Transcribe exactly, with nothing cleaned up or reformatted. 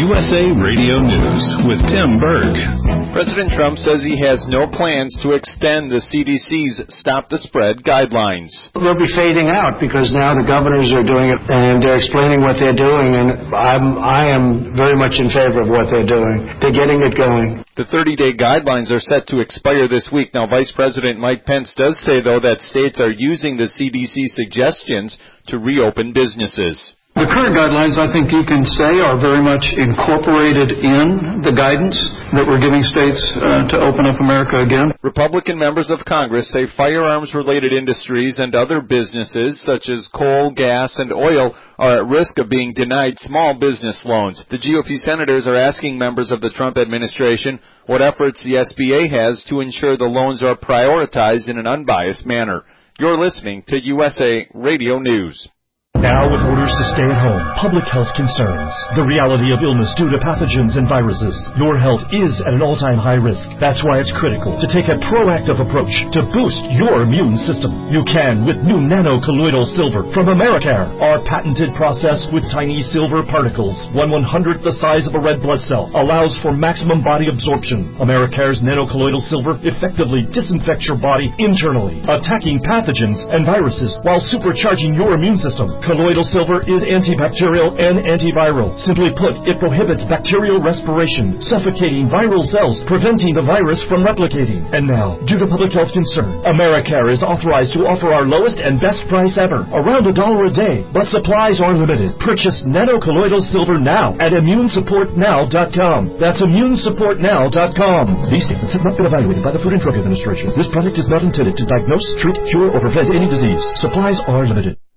U S A Radio News with Tim Berg. President Trump says he has no plans to extend the C D C's Stop the Spread guidelines. They'll be fading out because now the governors are doing it and they're explaining what they're doing, and I'm, I am very much in favor of what they're doing. They're getting it going. The thirty-day guidelines are set to expire this week. Now, Vice President Mike Pence does say, though, that states are using the C D C suggestions to reopen businesses. The current guidelines, I think you can say, are very much incorporated in the guidance that we're giving states uh, to open up America again. Republican members of Congress say firearms-related industries and other businesses, such as coal, gas, and oil, are at risk of being denied small business loans. The G O P senators are asking members of the Trump administration what efforts the S B A has to ensure the loans are prioritized in an unbiased manner. You're listening to U S A Radio News. Now, with orders to stay at home, public health concerns, the reality of illness due to pathogens and viruses, your health is at an all-time high risk. That's why it's critical to take a proactive approach to boost your immune system. You can with new nano-colloidal silver from Americare. Our patented process with tiny silver particles, one one-hundredth the size of a red blood cell, allows for maximum body absorption. Americare's nano-colloidal silver effectively disinfects your body internally, attacking pathogens and viruses while supercharging your immune system. Colloidal silver is antibacterial and antiviral. Simply put, it prohibits bacterial respiration, suffocating viral cells, preventing the virus from replicating. And now, due to public health concern, Americare is authorized to offer our lowest and best price ever, around a dollar a day. But supplies are limited. Purchase nano-colloidal silver now at immune support now dot com. That's immune support now dot com. These statements have not been evaluated by the Food and Drug Administration. This product is not intended to diagnose, treat, cure, or prevent any disease. Supplies are limited.